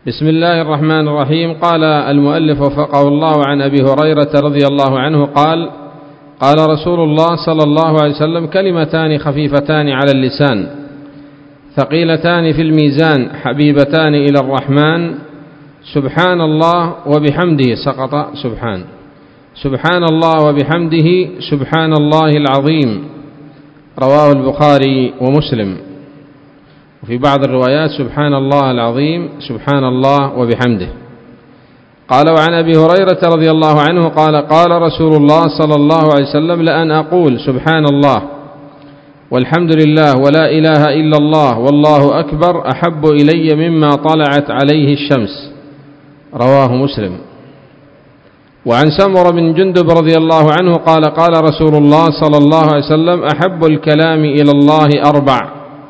بسم الله الرحمن الرحيم. قال المؤلف وفقه الله عن أبي هريرة رضي الله عنه قال: قال رسول الله صلى الله عليه وسلم: كلمتان خفيفتان على اللسان ثقيلتان في الميزان حبيبتان إلى الرحمن سبحان الله وبحمده سقط سبحان الله وبحمده سبحان الله العظيم. رواه البخاري ومسلم. وفي بعض الروايات سبحان الله العظيم سبحان الله وبحمده. قال: وعن أبي هريرة رضي الله عنه قال: قال رسول الله صلى الله عليه وسلم: لأن أقول سبحان الله والحمد لله ولا إله إلا الله والله أكبر أحب إلي مما طلعت عليه الشمس. رواه مسلم. وعن سمر بن جندب رضي الله عنه قال: قال رسول الله صلى الله عليه وسلم: أحب الكلام إلى الله أربع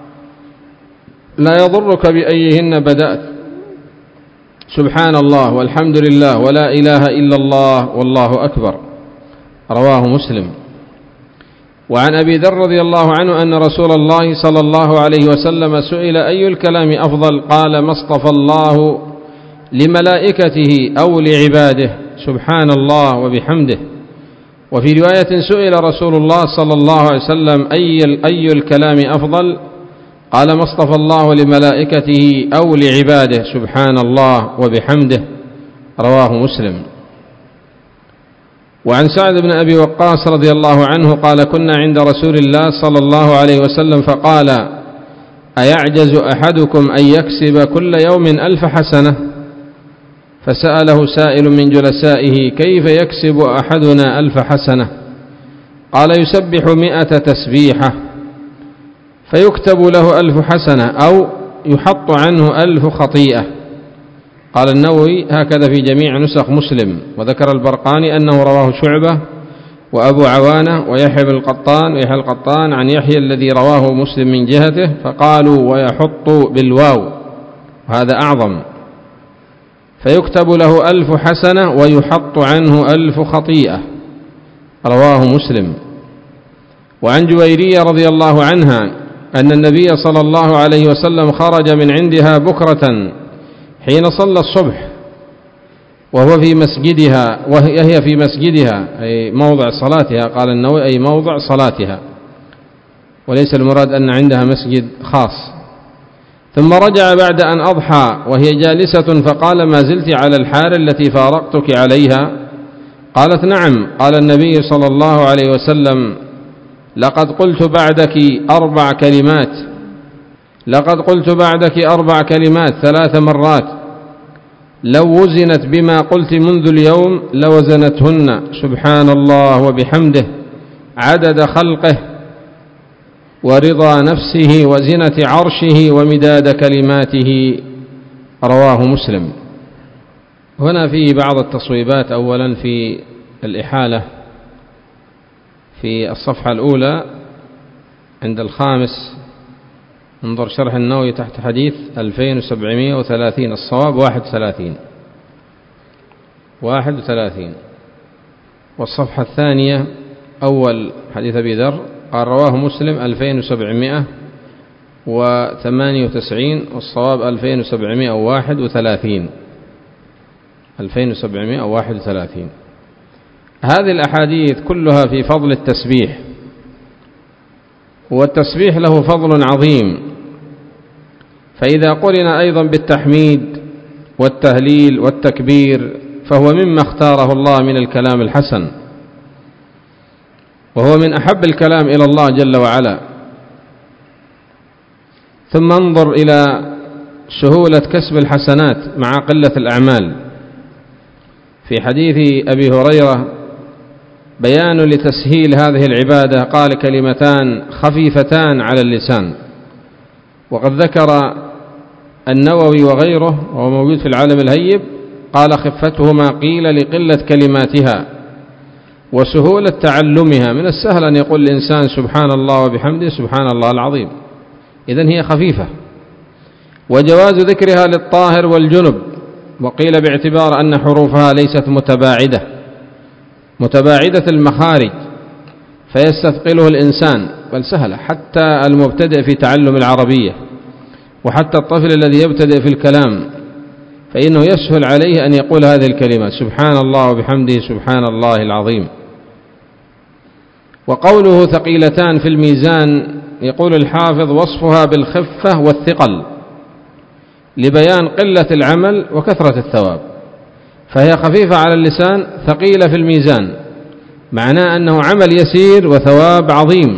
لا يضرك بأيهن بدأت سبحان الله والحمد لله ولا إله إلا الله والله أكبر. رواه مسلم. وعن أبي ذر رضي الله عنه أن رسول الله صلى الله عليه وسلم سئل: أي الكلام أفضل؟ قال: ما اصطفى الله لملائكته أو لعباده سبحان الله وبحمده. وفي رواية سئل رسول الله صلى الله عليه وسلم: أي الكلام أفضل؟ قال: ما اصطفى الله لملائكته أو لعباده سبحان الله وبحمده. رواه مسلم. وعن سعد بن أبي وقاص رضي الله عنه قال: كنا عند رسول الله صلى الله عليه وسلم فقال: أيعجز أحدكم أن يكسب كل يوم 1000 حسنة؟ فسأله سائل من جلسائه: كيف يكسب أحدنا 1000 حسنة؟ قال: يسبح 100 تسبيحة فيكتب له 1000 حسنة أو يحط عنه 1000 خطيئة. قال النووي: هكذا في جميع نسخ مسلم. وذكر البرقاني أنه رواه شعبة وأبو عوانة ويحيى القطان عن يحيى الذي رواه مسلم من جهته، فقالوا ويحط بالواو وهذا أعظم، فيكتب له 1000 حسنة ويحط عنه 1000 خطيئة. رواه مسلم. وعن جويرية رضي الله عنها أن النبي صلى الله عليه وسلم خرج من عندها بكرة حين صلى الصبح وهو في مسجدها وهي في مسجدها أي موضع صلاتها. قال النووي: أي موضع صلاتها، وليس المراد أن عندها مسجد خاص. ثم رجع بعد أن أضحى وهي جالسة فقال: ما زلت على الحال التي فارقتك عليها؟ قالت: نعم. قال النبي صلى الله عليه وسلم: لقد قلت بعدك 4 كلمات 3 مرات لو وزنت بما قلت منذ اليوم لوزنتهن سبحان الله وبحمده عدد خلقه ورضا نفسه وزنة عرشه ومداد كلماته. رواه مسلم. هنا فيه بعض التصويبات. أولا في الإحالة في الصفحة الأولى عند الخامس انظر شرح النووي تحت حديث 2730 الصواب 31. والصفحة الثانية أول حديث أبي ذر قال: رواه مسلم 2798 والصواب 2731. هذه الأحاديث كلها في فضل التسبيح، والتسبيح له فضل عظيم. فإذا قرن أيضا بالتحميد والتهليل والتكبير فهو مما اختاره الله من الكلام الحسن، وهو من أحب الكلام إلى الله جل وعلا. ثم انظر إلى سهولة كسب الحسنات مع قلة الأعمال. في حديث أبي هريرة بيان لتسهيل هذه العبادة قال: كلمتان خفيفتان على اللسان. وقد ذكر النووي وغيره وهو موجود في العالم الهيب قال: خفتهما قيل لقلة كلماتها وسهولة تعلمها. من السهل أن يقول الإنسان سبحان الله وبحمده سبحان الله العظيم، إذن هي خفيفة. وجواز ذكرها للطاهر والجنب، وقيل باعتبار أن حروفها ليست متباعدة المخارج فيستثقله الإنسان، بل سهلة حتى المبتدئ في تعلم العربية وحتى الطفل الذي يبتدئ في الكلام، فإنه يسهل عليه أن يقول هذه الكلمات: سبحان الله وبحمده سبحان الله العظيم. وقوله ثقيلتان في الميزان، يقول الحافظ: وصفها بالخفة والثقل لبيان قلة العمل وكثرة الثواب، فهي خفيفة على اللسان ثقيلة في الميزان، معناه أنه عمل يسير وثواب عظيم.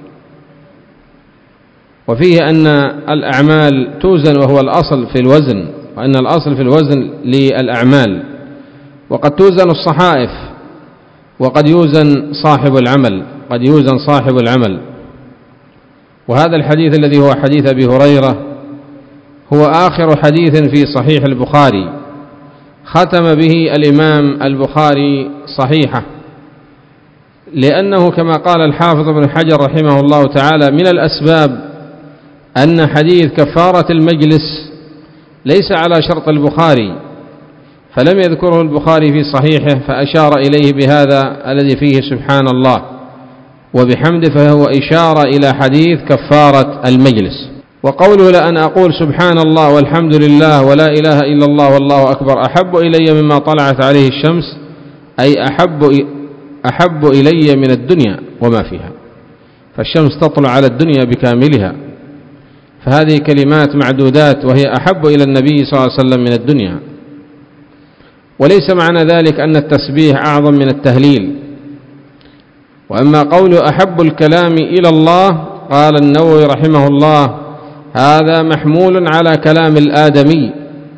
وفيه أن الأعمال توزن، وهو الأصل في الوزن، وأن الأصل في الوزن للأعمال، وقد توزن الصحائف، وقد يوزن صاحب العمل، قد يوزن صاحب العمل. وهذا الحديث الذي هو حديث أبي هريرة هو آخر حديث في صحيح البخاري ختم به الإمام البخاري صحيحه، لأنه كما قال الحافظ ابن حجر رحمه الله تعالى: من الأسباب أن حديث كفارة المجلس ليس على شرط البخاري، فلم يذكره البخاري في صحيحه، فأشار إليه بهذا الذي فيه سبحان الله وبحمده، فهو إشارة إلى حديث كفارة المجلس. وقوله: لأن أقول سبحان الله والحمد لله ولا إله إلا الله والله أكبر أحب إلي مما طلعت عليه الشمس، أي أحب إلي من الدنيا وما فيها، فالشمس تطلع على الدنيا بكاملها، فهذه كلمات معدودات، وهي أحب إلى النبي صلى الله عليه وسلم من الدنيا. وليس معنى ذلك أن التسبيح أعظم من التهليل. وأما قول أحب الكلام إلى الله، قال النووي رحمه الله: هذا محمول على كلام الآدمي،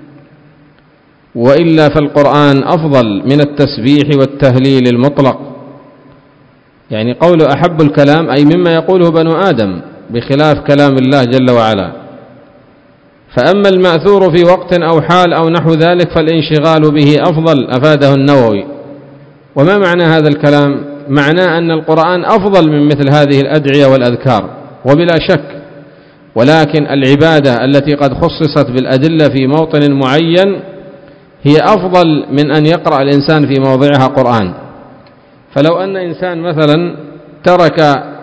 وإلا فالقرآن أفضل من التسبيح والتهليل المطلق. يعني قول أحب الكلام أي مما يقوله بنو آدم، بخلاف كلام الله جل وعلا. فأما المأثور في وقت أو حال أو نحو ذلك فالانشغال به أفضل، أفاده النووي. وما معنى هذا الكلام؟ معناه أن القرآن أفضل من مثل هذه الأدعية والأذكار، وبلا شك، ولكن العبادة التي قد خصصت بالأدلة في موطن معين هي أفضل من أن يقرأ الإنسان في موضعها قرآن. فلو أن إنسان مثلا ترك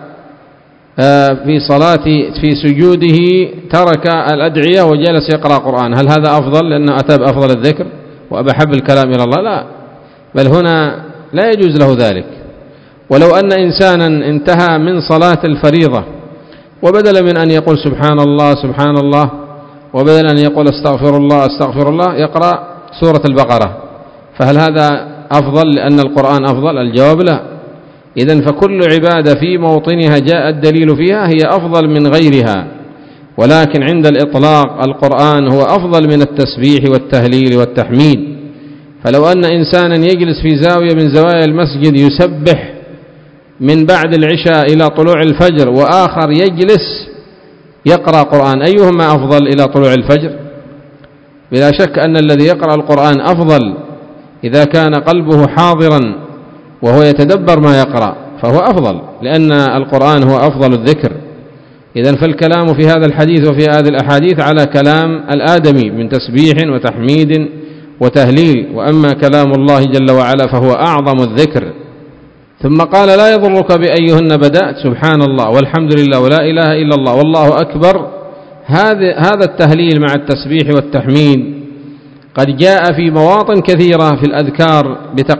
في صلاة في سجوده ترك الأدعية وجلس يقرأ قرآن، هل هذا أفضل لأنه أتى بأفضل الذكر وأبحب الكلام إلى الله؟ لا، بل هنا لا يجوز له ذلك. ولو أن إنسانا انتهى من صلاة الفريضة وبدل من أن يقول سبحان الله سبحان الله، وبدل أن يقول استغفر الله استغفر الله، يقرأ سورة البقرة، فهل هذا أفضل لأن القرآن أفضل؟ الجواب لا. إذن فكل عبادة في موطنها جاء الدليل فيها هي أفضل من غيرها، ولكن عند الإطلاق القرآن هو أفضل من التسبيح والتهليل والتحميد. فلو أن إنسانا يجلس في زاوية من زوايا المسجد يسبح من بعد العشاء إلى طلوع الفجر، وآخر يجلس يقرأ قرآن، أيهما أفضل إلى طلوع الفجر؟ بلا شك أن الذي يقرأ القرآن أفضل إذا كان قلبه حاضرا وهو يتدبر ما يقرأ، فهو أفضل، لأن القرآن هو أفضل الذكر. إذن فالكلام في هذا الحديث وفي هذه الأحاديث على كلام الآدمي من تسبيح وتحميد وتهليل، وأما كلام الله جل وعلا فهو أعظم الذكر. ثم قال: لا يضرك بأيهن بدأت، سبحان الله والحمد لله ولا إله إلا الله والله أكبر. هذا التهليل مع التسبيح والتحميد قد جاء في مواطن كثيرة في الأذكار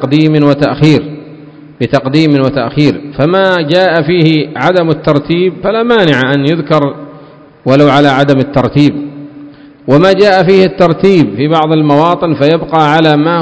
بتقديم وتأخير، فما جاء فيه عدم الترتيب فلا مانع أن يذكر ولو على عدم الترتيب، وما جاء فيه الترتيب في بعض المواطن فيبقى على ما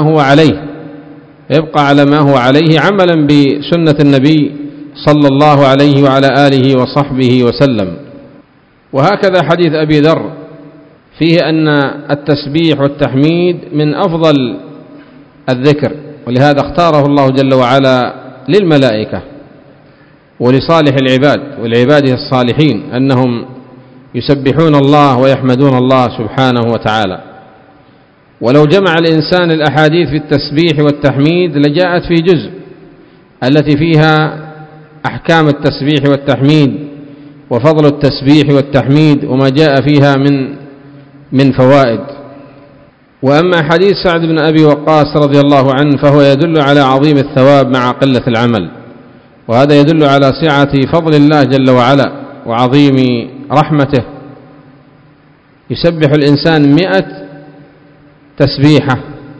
هو عليه عملا بسنة النبي صلى الله عليه وعلى آله وصحبه وسلم. وهكذا حديث أبي ذر فيه أن التسبيح والتحميد من أفضل الذكر، ولهذا اختاره الله جل وعلا للملائكة ولصالح العباد والعباده الصالحين أنهم يسبحون الله ويحمدون الله سبحانه وتعالى. ولو جمع الإنسان الأحاديث في التسبيح والتحميد لجاءت في جزء التي فيها أحكام التسبيح والتحميد وفضل التسبيح والتحميد وما جاء فيها من فوائد. وأما حديث سعد بن أبي وقاص رضي الله عنه فهو يدل على عظيم الثواب مع قلة العمل، وهذا يدل على سعة فضل الله جل وعلا وعظيم رحمته. يسبح الإنسان 100 تسبيحة،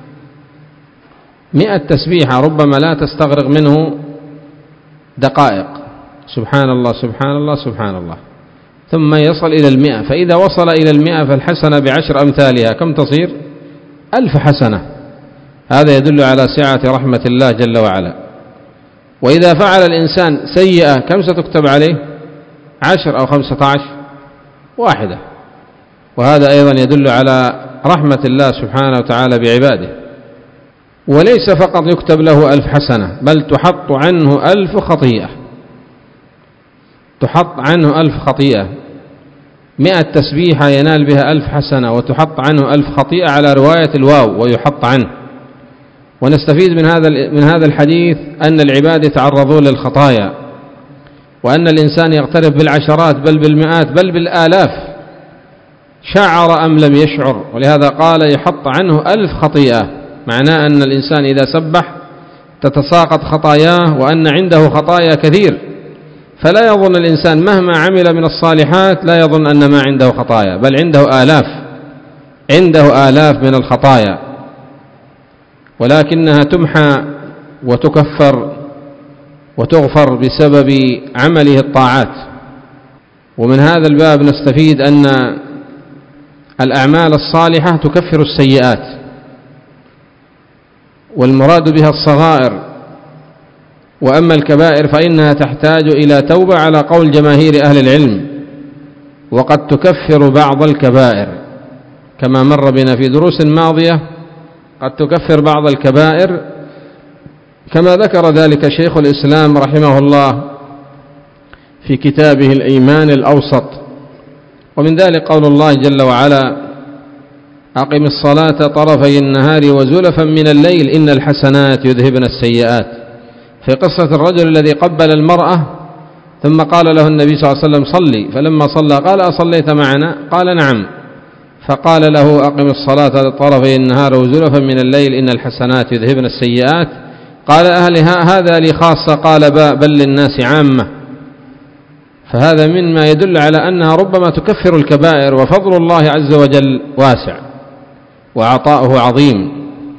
100 تسبيحة ربما لا تستغرق منه دقائق، سبحان الله سبحان الله سبحان الله، ثم يصل إلى 100. فإذا وصل إلى 100 فالحسنة ب10 أمثالها، كم تصير؟ 1000 حسنة. هذا يدل على سعة رحمة الله جل وعلا. وإذا فعل الإنسان سيئة كم ستكتب عليه؟ 10 أو 15؟ 1. وهذا أيضا يدل على رحمة الله سبحانه وتعالى بعباده. وليس فقط يكتب له 1000 حسنة، بل تحط عنه 1000 خطيئة، تحط عنه 1000 خطيئة. 100 تسبيحة ينال بها 1000 حسنة، وتحط عنه 1000 خطيئة على رواية الواو ويحط عنه. ونستفيد من هذا الحديث أن العباد يتعرضون للخطايا، وأن الإنسان يغترف بالعشرات بل بالمئات بل بالآلاف، شعر أم لم يشعر. ولهذا قال يحط عنه 1000 خطيئة، معناه أن الإنسان إذا سبح تتساقط خطاياه، وأن عنده خطايا كثير. فلا يظن الإنسان مهما عمل من الصالحات لا يظن أن ما عنده خطايا، بل عنده آلاف من الخطايا، ولكنها تمحى وتكفر وتغفر بسبب عمله الطاعات. ومن هذا الباب نستفيد أن الأعمال الصالحة تكفر السيئات، والمراد بها الصغائر، وأما الكبائر فإنها تحتاج إلى توبة على قول جماهير أهل العلم، وقد تكفر بعض الكبائر كما مر بنا في دروس ماضية، قد تكفر بعض الكبائر كما ذكر ذلك شيخ الإسلام رحمه الله في كتابه الإيمان الأوسط. ومن ذلك قول الله جل وعلا: أقم الصلاة طرفي النهار وزلفا من الليل إن الحسنات يذهبن السيئات، في قصة الرجل الذي قبل المرأة ثم قال له النبي صلى الله عليه وسلم: صلي، فلما صلى قال: أصليت معنا؟ قال: نعم. فقال له: أقم الصلاة طرفي النهار وزلفا من الليل إن الحسنات يذهبن السيئات. قال: هذا لي خاصة؟ قال: بل للناس عامة. فهذا مما يدل على أنها ربما تكفر الكبائر، وفضل الله عز وجل واسع وعطاؤه عظيم.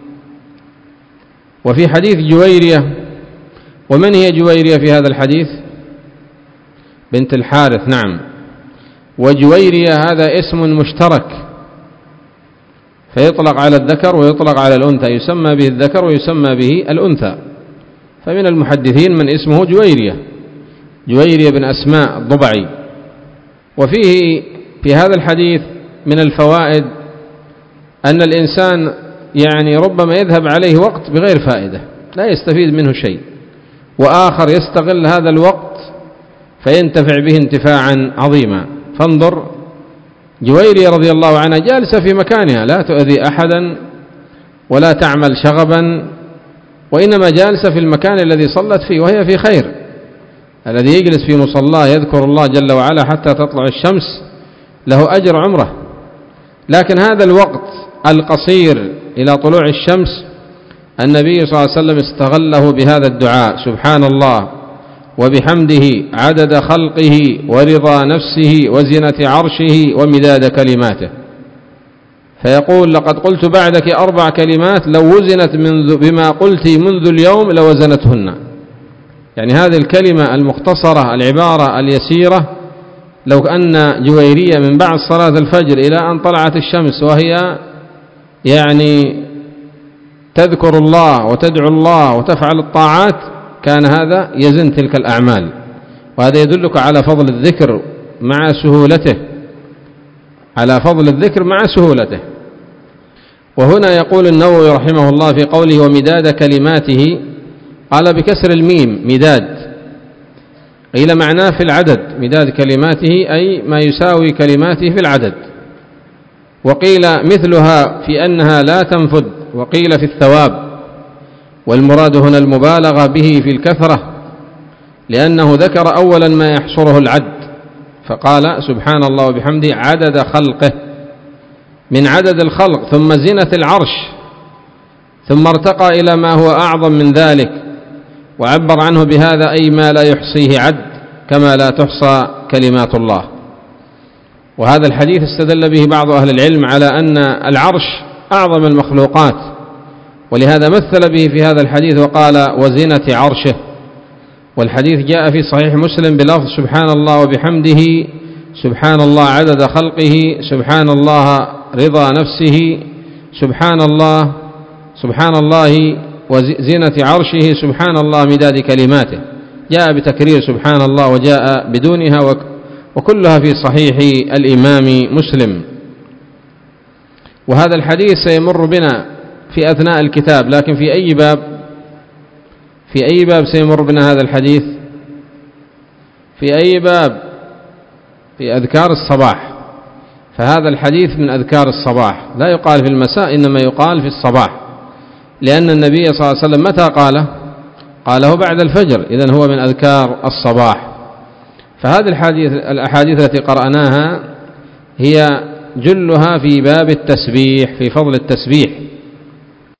وفي حديث جويرية، ومن هي جويرية في هذا الحديث؟ بنت الحارث، نعم. وجويرية هذا اسم مشترك، فيطلق على الذكر ويطلق على الأنثى، يسمى به الذكر ويسمى به الأنثى. فمن المحدثين من اسمه جويرية بن أسماء الضبعي. وفيه في هذا الحديث من الفوائد أن الإنسان يعني ربما يذهب عليه وقت بغير فائدة لا يستفيد منه شيء، وآخر يستغل هذا الوقت فينتفع به انتفاعا عظيما. فانظر جويرية رضي الله عنها جالسة في مكانها لا تؤذي أحدا ولا تعمل شغبا، وإنما جالسة في المكان الذي صلت فيه وهي في خير. الذي يجلس في مصلاه يذكر الله جل وعلا حتى تطلع الشمس له أجر عمره. لكن هذا الوقت القصير إلى طلوع الشمس النبي صلى الله عليه وسلم استغله بهذا الدعاء: سبحان الله وبحمده عدد خلقه ورضا نفسه وزنة عرشه ومداد كلماته. فيقول: لقد قلت بعدك 4 كلمات لو وزنت بما قلت منذ اليوم لوزنتهن. يعني هذه الكلمة المختصرة، العبارة اليسيرة، لو أن جويرية من بعد صلاة الفجر إلى أن طلعت الشمس وهي يعني تذكر الله وتدعو الله وتفعل الطاعات كان هذا يزن تلك الأعمال. وهذا يدلك على فضل الذكر مع سهولته، على فضل الذكر مع سهولته. وهنا يقول النووي رحمه الله في قوله: ومداد كلماته، قال بكسر الميم مداد، قيل معناه في العدد، مداد كلماته أي ما يساوي كلماته في العدد، وقيل مثلها في أنها لا تنفد، وقيل في الثواب. والمراد هنا المبالغة به في الكثرة، لأنه ذكر أولا ما يحصره العد، فقال سبحان الله وبحمده عدد خلقه، من عدد الخلق، ثم زنة العرش، ثم ارتقى إلى ما هو أعظم من ذلك، وعبر عنه بهذا أي ما لا يحصيه عد، كما لا تحصى كلمات الله. وهذا الحديث استدل به بعض أهل العلم على أن العرش أعظم المخلوقات، ولهذا مثل به في هذا الحديث وقال وزنة عرشه. والحديث جاء في صحيح مسلم بلفظ سبحان الله وبحمده، سبحان الله عدد خلقه، سبحان الله رضا نفسه، سبحان الله وزنة عرشه، سبحان الله مداد كلماته. جاء بتكرير سبحان الله وجاء بدونها، وكلها في صحيح الإمام مسلم. وهذا الحديث سيمر بنا في أثناء الكتاب، لكن في أي باب سيمر بنا هذا الحديث؟ في أي باب؟ في أذكار الصباح. فهذا الحديث من أذكار الصباح، لا يقال في المساء، إنما يقال في الصباح، لأن النبي صلى الله عليه وسلم متى قاله بعد الفجر، إذن هو من أذكار الصباح. فهذه الأحاديث التي قرأناها هي جلها في باب التسبيح، في فضل التسبيح،